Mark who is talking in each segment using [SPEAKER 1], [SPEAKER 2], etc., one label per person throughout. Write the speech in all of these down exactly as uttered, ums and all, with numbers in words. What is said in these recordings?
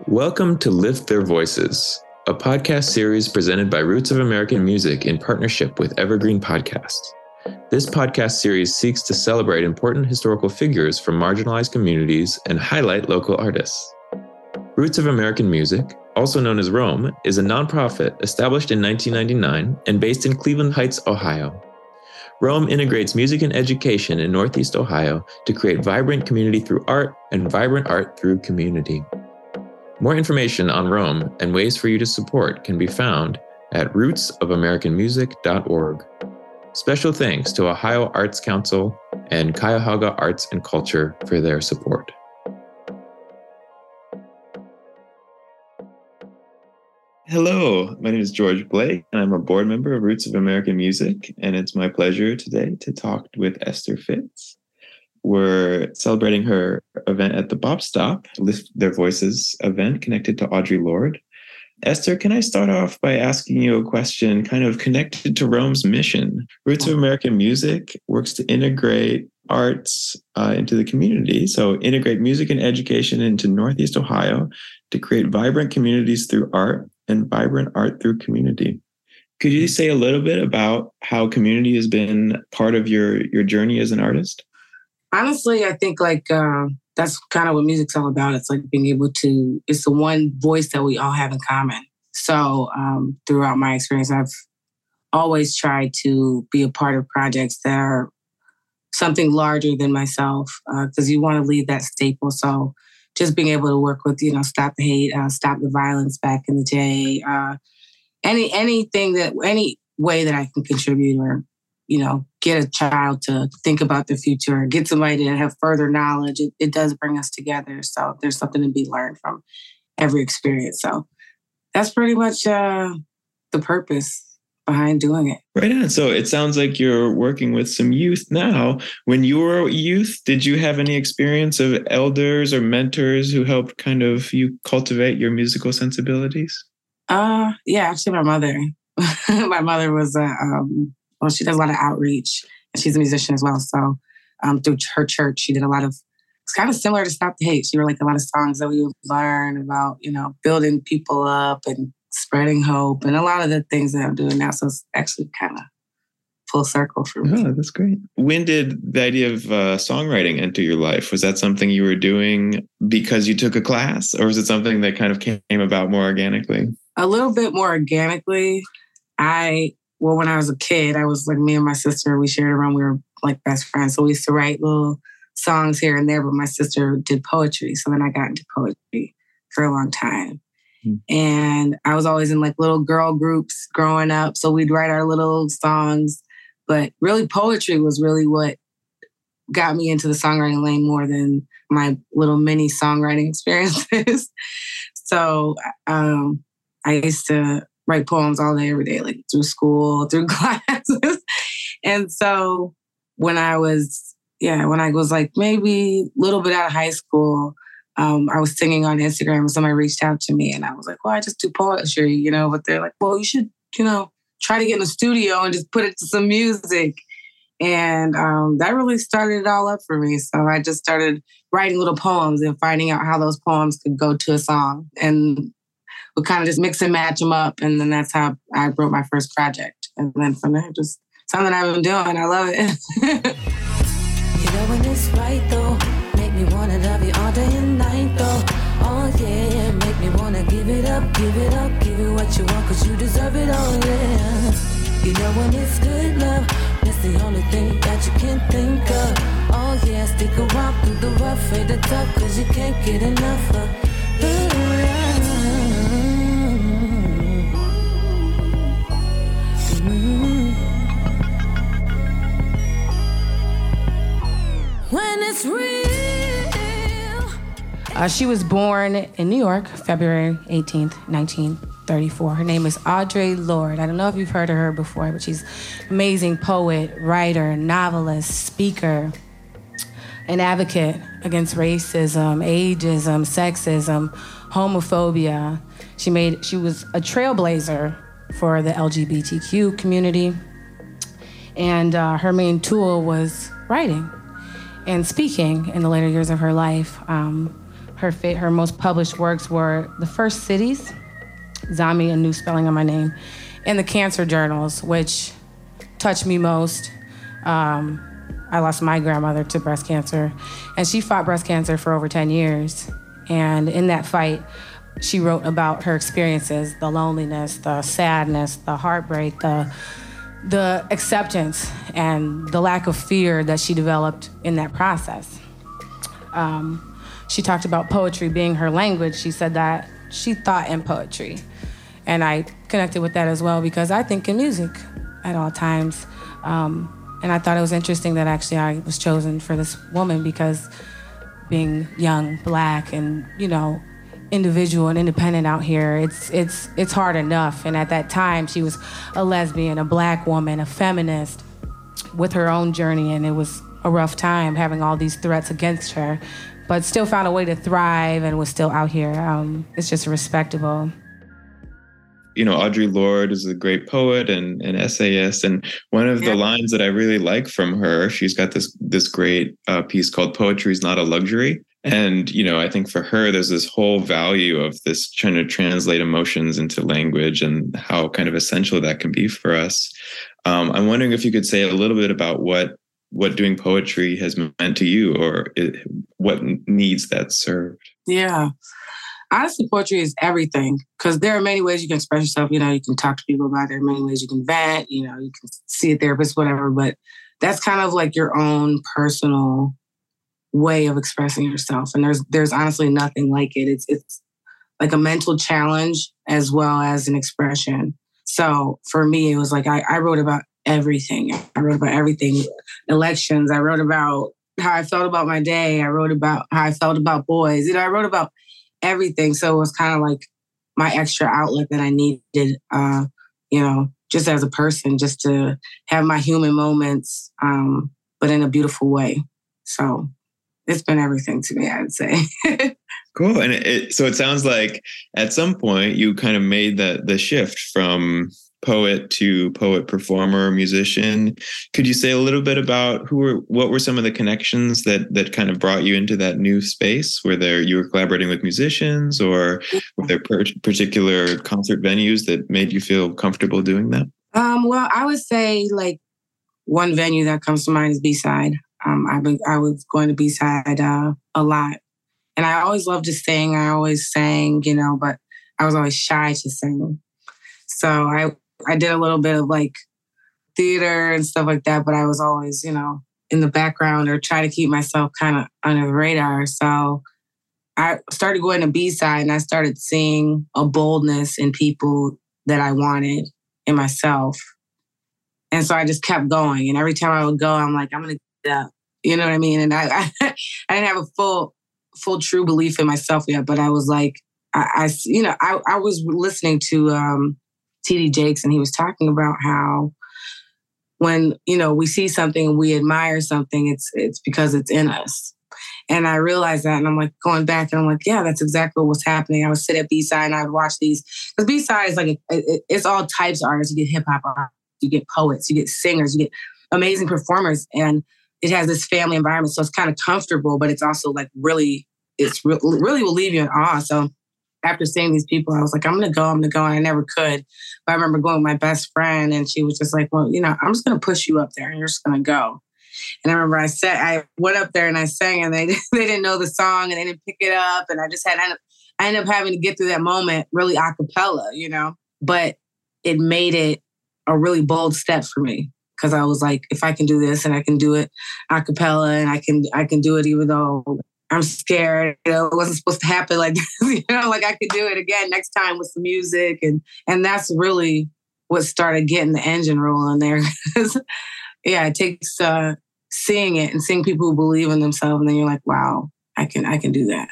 [SPEAKER 1] Welcome to Lift Their Voices, a podcast series presented by Roots of American Music in partnership with Evergreen Podcasts. This podcast series seeks to celebrate important historical figures from marginalized communities and highlight local artists. Roots of American Music, also known as ROAM, is a nonprofit established in nineteen ninety-nine and based in Cleveland Heights, Ohio. ROAM integrates music and education in Northeast Ohio to create vibrant community through art and vibrant art through community. More information on ROAM and ways for you to support can be found at roots of american music dot org. Special thanks to Ohio Arts Council and Cuyahoga Arts and Culture for their support. Hello, my name is George Blake, and I'm a board member of Roots of American Music, and it's my pleasure today to talk with Esther Fitz. We're celebrating her event at the Bop Stop, Lift Their Voices event connected to Audre Lorde. Esther, can I start off by asking you a question kind of connected to ROAM's mission? Roots of American Music works to integrate arts uh, into the community. So integrate music and education into Northeast Ohio to create vibrant communities through art and vibrant art through community. Could you say a little bit about how community has been part of your, your journey as an artist?
[SPEAKER 2] Honestly, I think like uh, that's kind of what music's all about. It's like being able to, it's the one voice that we all have in common. So um, throughout my experience, I've always tried to be a part of projects that are something larger than myself because uh, you want to leave that staple. So just being able to work with, you know, Stop the Hate, uh, Stop the Violence back in the day, uh, any anything that, any way that I can contribute or, you know, get a child to think about the future, get somebody to have further knowledge. It, it does bring us together. So there's something to be learned from every experience. So that's pretty much uh, the purpose behind doing it.
[SPEAKER 1] Right on. So it sounds like you're working with some youth now. When you were a youth, did you have any experience of elders or mentors who helped kind of you cultivate your musical sensibilities?
[SPEAKER 2] Uh, yeah, actually my mother. my mother was a... Um, Well, she does a lot of outreach, and she's a musician as well. So um, through her church, she did a lot of, it's kind of similar to Stop the Hate. She wrote like a lot of songs that we would learn about, you know, building people up and spreading hope and a lot of the things that I'm doing now. So it's actually kind of full circle for me.
[SPEAKER 1] Oh, that's great. When did the idea of uh, songwriting enter your life? Was that something you were doing because you took a class, or was it something that kind of came about more organically?
[SPEAKER 2] A little bit more organically. I... Well, when I was a kid, I was like, me and my sister, we shared a room. We were like best friends. So we used to write little songs here and there, but my sister did poetry. So then I got into poetry for a long time. Mm. And I was always in like little girl groups growing up. So we'd write our little songs. But really, poetry was really what got me into the songwriting lane more than my little mini songwriting experiences. so um, I used to write poems all day, every day, like through school, through classes. And so when I was, yeah, when I was like maybe a little bit out of high school, um, I was singing on Instagram and somebody reached out to me and I was like, well, I just do poetry, you know, but they're like, well, you should, you know, try to get in the studio and just put it to some music. And um, that really started it all up for me. So I just started writing little poems and finding out how those poems could go to a song. And we kind of just mix and match them up. And then that's how I wrote my first project. And then from there, just something I've been doing. I love it.
[SPEAKER 3] You know when it's right, though. Make me want to love you all day and night, though. Oh, yeah. Make me want to give it up, give it up, give it what you want, because you deserve it, oh, yeah. You know when it's good love. That's the only thing that you can think of. Oh, yeah. Stick around through the rough and the tough, because you can't get enough of. Ooh, yeah. When it's real.
[SPEAKER 4] Uh, she was born in New York, February eighteenth, nineteen thirty-four. Her name is Audre Lorde. I don't know if you've heard of her before, but she's an amazing poet, writer, novelist, speaker, an advocate against racism, ageism, sexism, homophobia. She made. She was a trailblazer for the L G B T Q community, and uh, her main tool was writing and speaking in the later years of her life. Um, her fa- her most published works were The First Cities, Zami, a new spelling of my name, and the Cancer Journals, which touched me most. Um, I lost my grandmother to breast cancer, and she fought breast cancer for over ten years. And in that fight, she wrote about her experiences, the loneliness, the sadness, the heartbreak, the the acceptance, and the lack of fear that she developed in that process. Um, she talked about poetry being her language. She said that she thought in poetry. And I connected with that as well because I think in music at all times. Um, and I thought it was interesting that actually I was chosen for this woman because being young, black, and, you know, individual and independent out here, it's it's it's hard enough. And at that time, she was a lesbian, a black woman, a feminist with her own journey, and it was a rough time having all these threats against her, but still found a way to thrive and was still out here. Um, it's just respectable.
[SPEAKER 1] You know, Audre Lorde is a great poet and an essayist. And one of yeah. the lines that I really like from her, she's got this this great uh, piece called "Poetry is Not a Luxury." And, you know, I think for her, there's this whole value of this trying to translate emotions into language and how kind of essential that can be for us. Um, I'm wondering if you could say a little bit about what what doing poetry has meant to you, or it, what needs that served.
[SPEAKER 2] Yeah. Honestly, poetry is everything because there are many ways you can express yourself. You know, you can talk to people about it. There are many ways you can vent, you know, you can see a therapist, whatever. But that's kind of like your own personal way of expressing yourself. And there's there's honestly nothing like it. It's it's like a mental challenge as well as an expression. So for me, it was like I, I wrote about everything. I wrote about everything. Elections. I wrote about how I felt about my day. I wrote about how I felt about boys. You know, I wrote about everything. So it was kind of like my extra outlet that I needed, uh, you know, just as a person, just to have my human moments, um, but in a beautiful way. So it's been everything to me, I'd say.
[SPEAKER 1] Cool. And it, so it sounds like at some point you kind of made that the shift from poet to poet, performer, musician. Could you say a little bit about who were, what were some of the connections that that kind of brought you into that new space? Were there, you were collaborating with musicians, or were there per- particular concert venues that made you feel comfortable doing that?
[SPEAKER 2] Um, well, I would say like one venue that comes to mind is B-Side. Um, I've been, I was going to B-Side uh, a lot. And I always loved to sing. I always sang, you know, but I was always shy to sing. So I I did a little bit of like theater and stuff like that, but I was always, you know, in the background or try to keep myself kind of under the radar. So I started going to B-Side and I started seeing a boldness in people that I wanted in myself. And so I just kept going. And every time I would go, I'm like, I'm going to get up. You know what I mean? And I, I, I didn't have a full, full true belief in myself yet, but I was like, I, I you know, I, I was listening to um, T D Jakes, and he was talking about how when, you know, we see something and we admire something, it's it's because it's in us. And I realized that, and I'm like going back and I'm like, yeah, that's exactly what was happening. I would sit at B-Side and I would watch these, because B-Side is like, a, it, it's all types of artists. You get hip hop artists, you get poets, you get singers, you get amazing performers, and it has this family environment. So it's kind of comfortable, but it's also like really, it's re- really will leave you in awe. So after seeing these people, I was like, I'm going to go, I'm going to go. And I never could. But I remember going with my best friend, and she was just like, well, you know, I'm just going to push you up there and you're just going to go. And I remember I said, I went up there and I sang, and they they didn't know the song and they didn't pick it up. And I just had, I ended up having to get through that moment really a cappella, you know, but it made it a really bold step for me. Because I was like, if I can do this and I can do it a cappella, and I can I can do it even though I'm scared, you know, it wasn't supposed to happen like this, you know, like I could do it again next time with some music. And and that's really what started getting the engine rolling there. Yeah, it takes uh, seeing it and seeing people who believe in themselves, and then you're like, wow, I can I can do that.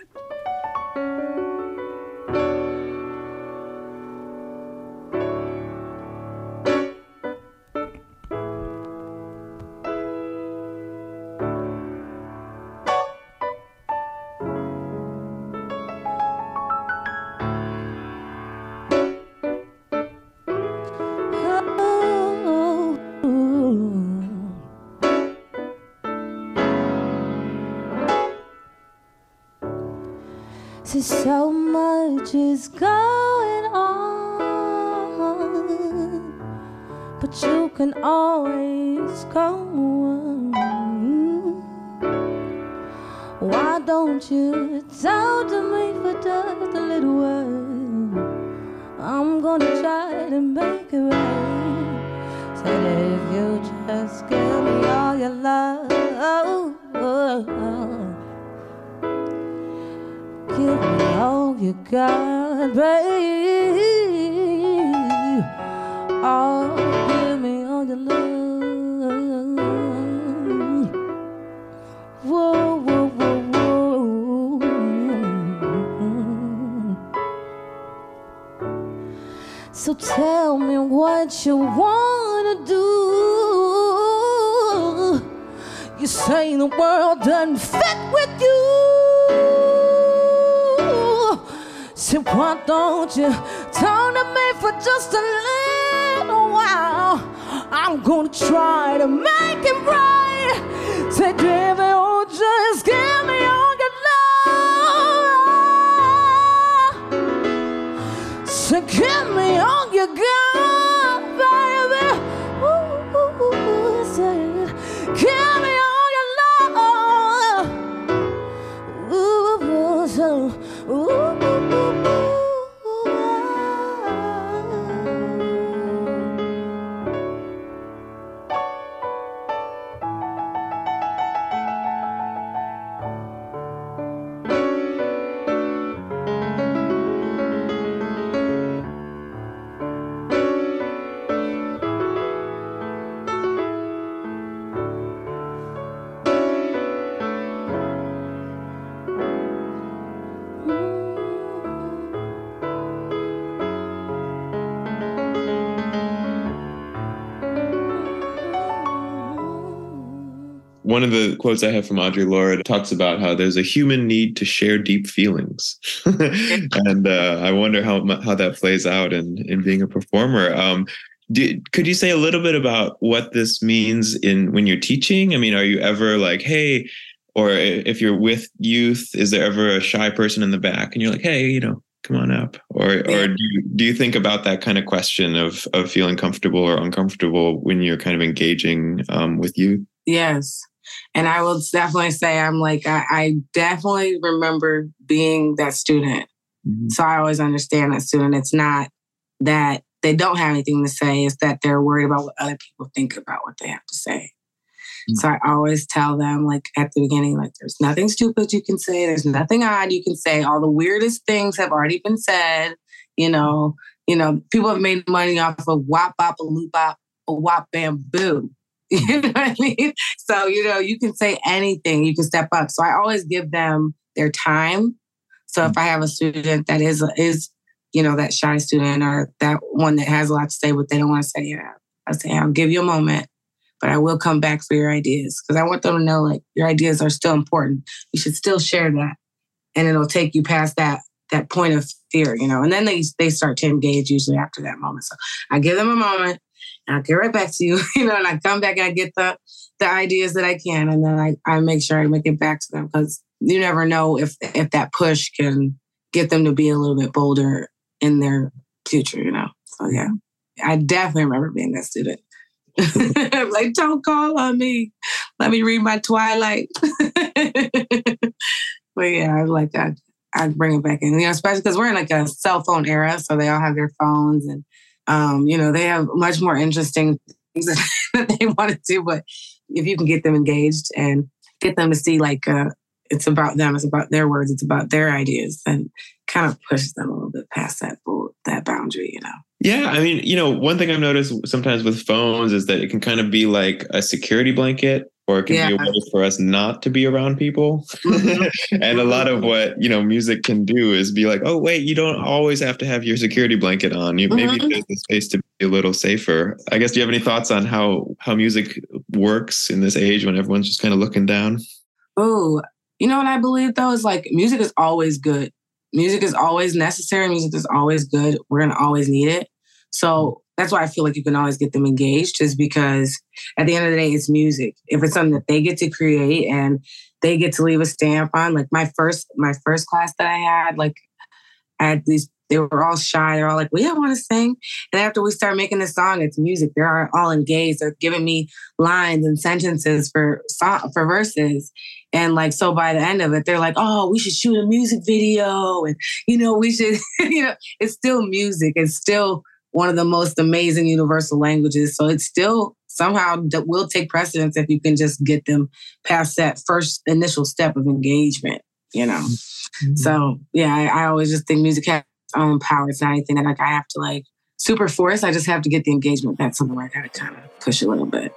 [SPEAKER 3] See, so much is going on, but you can always come on. Why don't you talk to me for just a little while? I'm gonna try to make it right. Said if you just give me all your love, give me all you got, babe. Oh, give me all your love. Whoa, whoa, whoa, whoa. So tell me what you wanna do. You say the world doesn't fit with you. So why don't you talk to me for just a little while? I'm gonna try to make it right. Say, give me, oh, just give me all your love. So give me all you got, baby. Ooh, ooh, ooh, say, give me all your love. Ooh, ooh, so, ooh, ooh.
[SPEAKER 1] One of the quotes I have from Audre Lorde talks about how there's a human need to share deep feelings. and uh, I wonder how how that plays out in, in being a performer. Um, do, could you say a little bit about what this means in when you're teaching? I mean, are you ever like, hey, or if you're with youth, is there ever a shy person in the back and you're like, hey, you know, come on up? Or or do you, do you think about that kind of question of, of feeling comfortable or uncomfortable when you're kind of engaging um, with youth?
[SPEAKER 2] Yes. And I will definitely say I'm like, I, I definitely remember being that student. Mm-hmm. So I always understand that student. It's not that they don't have anything to say. It's that they're worried about what other people think about what they have to say. Mm-hmm. So I always tell them, like at the beginning, like there's nothing stupid you can say. There's nothing odd you can say. All the weirdest things have already been said. You know, you know, people have made money off of wop, bop, a loop, bop, a wop, bamboo. You know what I mean? So, you know, you can say anything, you can step up. So I always give them their time. So if I have a student that is, is you know, that shy student or that one that has a lot to say, but they don't want to say it out, I say, I'll give you a moment, but I will come back for your ideas. Because I want them to know, like, your ideas are still important. You should still share that. And it'll take you past that that point of fear, you know. And then they they start to engage usually after that moment. So I give them a moment. And I'll get right back to you, you know, and I come back and I get the the ideas that I can. And then I, I make sure I make it back to them because you never know if if that push can get them to be a little bit bolder in their future, you know. So, yeah, I definitely remember being that student. Like, don't call on me. Let me read my Twilight. But, yeah, I like that. I bring it back in, you know, especially because we're in like a cell phone era. So they all have their phones and Um, you know, they have much more interesting things that they want to do. But if you can get them engaged and get them to see, like, uh, it's about them, it's about their words, it's about their ideas, then kind of pushes them a little bit past that that boundary, you know.
[SPEAKER 1] Yeah, I mean, you know, one thing I've noticed sometimes with phones is that it can kind of be like a security blanket, or it can yeah. be a way for us not to be around people. Mm-hmm. And a lot of what, you know, music can do is be like, oh, wait, you don't always have to have your security blanket on. You mm-hmm. maybe there's a space to be a little safer. I guess, do you have any thoughts on how, how music works in this age when everyone's just kind of looking down?
[SPEAKER 2] Oh, you know what I believe, though, is like music is always good. Music is always necessary. Music is always good. We're going to always need it. So that's why I feel like you can always get them engaged, is because at the end of the day, it's music. If it's something that they get to create and they get to leave a stamp on. Like my first, my first class that I had, like I had these, they were all shy. They're all like, we don't want to sing. And after we start making the song, it's music. They're all engaged. They're giving me lines and sentences for song, for verses. And like, so by the end of it, they're like, oh, we should shoot a music video. And, you know, we should, you know, it's still music. It's still one of the most amazing universal languages. So it's still somehow that will take precedence if you can just get them past that first initial step of engagement, you know? Mm-hmm. So yeah, I, I always just think music has own power. It's not anything that like I have to like super force. I just have to get the engagement. That's something where I gotta kind of push a little bit.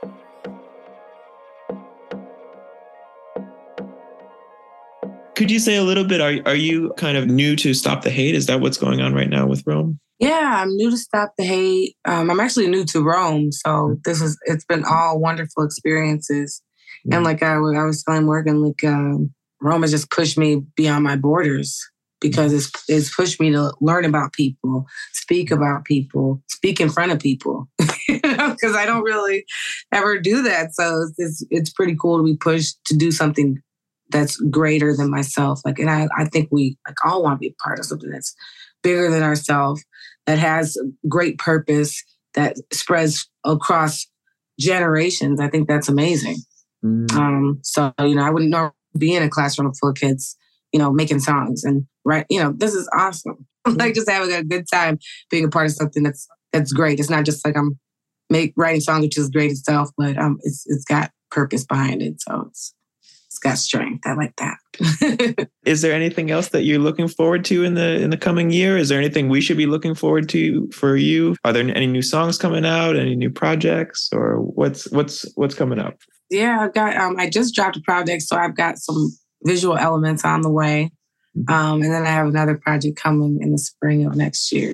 [SPEAKER 1] Could you say a little bit, are, are you kind of new to Stop the Hate? Is that what's going on right now with Rome?
[SPEAKER 2] Yeah, I'm new to Stop the Hate. Um, I'm actually new to Rome. So this is, it's been all wonderful experiences. Mm-hmm. And like I, I was telling Morgan, like um, Rome has just pushed me beyond my borders. Because it's it's pushed me to learn about people, speak about people, speak in front of people. You know, because I don't really ever do that. So it's, it's it's pretty cool to be pushed to do something that's greater than myself. Like, and I, I think we like all want to be a part of something that's bigger than ourselves, that has great purpose, that spreads across generations. I think that's amazing. Mm. Um, so you know, I wouldn't normally be in a classroom full of kids, you know, making songs and right, you know, this is awesome. Like just having a good time being a part of something that's that's great. It's not just like I'm make writing songs, which is great itself, but um, it's it's got purpose behind it, so it's it's got strength. I like that.
[SPEAKER 1] Is there anything else that you're looking forward to in the in the coming year? Is there anything we should be looking forward to for you? Are there any new songs coming out? Any new projects, or what's what's what's coming up?
[SPEAKER 2] Yeah, I've got. Um, I just dropped a project, so I've got some visual elements on the way. Um, and then I have another project coming in the spring of next year.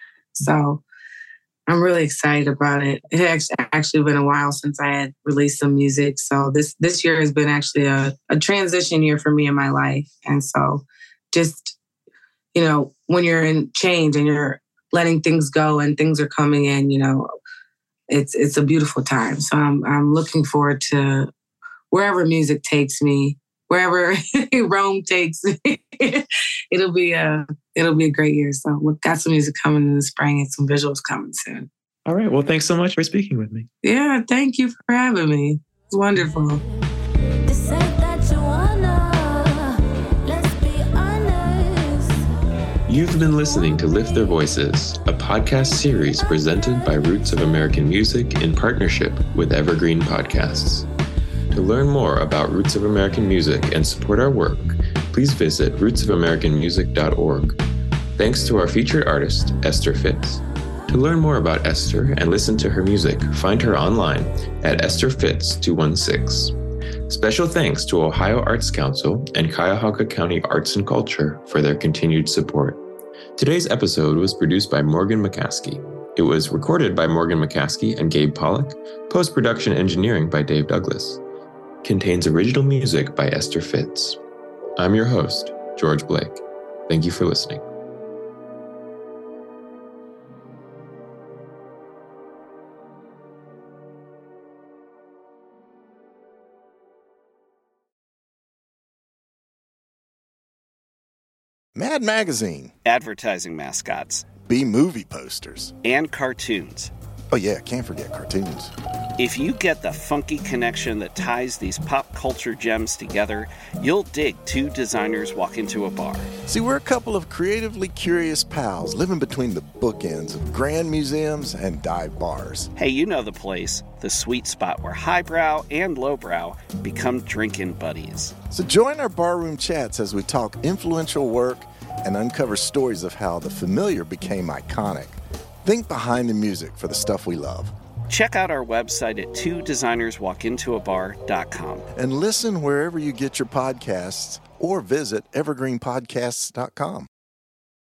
[SPEAKER 2] So I'm really excited about it. It has actually been a while since I had released some music. So this this year has been actually a, a transition year for me in my life. And so just, you know, when you're in change and you're letting things go and things are coming in, you know, it's it's a beautiful time. So I'm I'm looking forward to wherever music takes me. Wherever Rome takes me, it'll be a it'll be a great year. So we've got some music coming in the spring and some visuals coming soon.
[SPEAKER 1] All right. Well, thanks so much for speaking with me.
[SPEAKER 2] Yeah, thank you for having me. It's wonderful.
[SPEAKER 1] You've been listening to Lift Their Voices, a podcast series presented by Roots of American Music in partnership with Evergreen Podcasts. To learn more about Roots of American Music and support our work, please visit roots of american music dot org. Thanks to our featured artist, Esther Fitz. To learn more about Esther and listen to her music, find her online at esther fitz two one six. Special thanks to Ohio Arts Council and Cuyahoga County Arts and Culture for their continued support. Today's episode was produced by Morgan McCaskey. It was recorded by Morgan McCaskey and Gabe Pollock, post-production engineering by Dave Douglas. Contains original music by Esther Fitz. I'm your host, George Blake. Thank you for listening.
[SPEAKER 5] Mad Magazine.
[SPEAKER 6] Advertising mascots.
[SPEAKER 5] B-movie posters.
[SPEAKER 6] And cartoons.
[SPEAKER 5] Oh yeah, can't forget cartoons.
[SPEAKER 6] If you get the funky connection that ties these pop culture gems together, you'll dig Two Designers Walk Into a Bar.
[SPEAKER 5] See, we're a couple of creatively curious pals living between the bookends of grand museums and dive bars.
[SPEAKER 6] Hey, you know the place, the sweet spot where highbrow and lowbrow become drinking buddies.
[SPEAKER 5] So join our barroom chats as we talk influential work and uncover stories of how the familiar became iconic. Think behind the music for the stuff we love.
[SPEAKER 6] Check out our website at two designers walk into a bar dot com.
[SPEAKER 5] And listen wherever you get your podcasts or visit evergreen podcasts dot com.